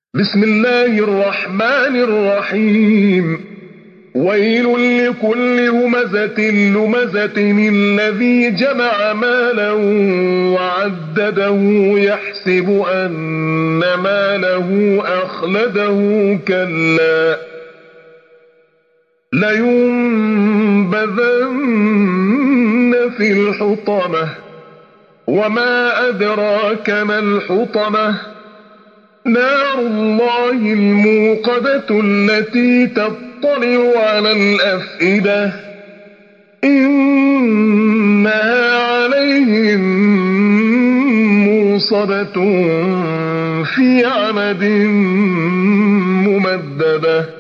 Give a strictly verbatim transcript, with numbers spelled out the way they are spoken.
بسم الله الرحمن الرحيم ويل لكل همزة لمزة الذي جمع مالا وعدده يحسب أن ماله أخلده كلا لينبذن في الحطمة وما أدراك ما الحطمة نار الله الموقدة التي تطلع على الأفئدة إنها عليهم موصدة في عمد ممددة.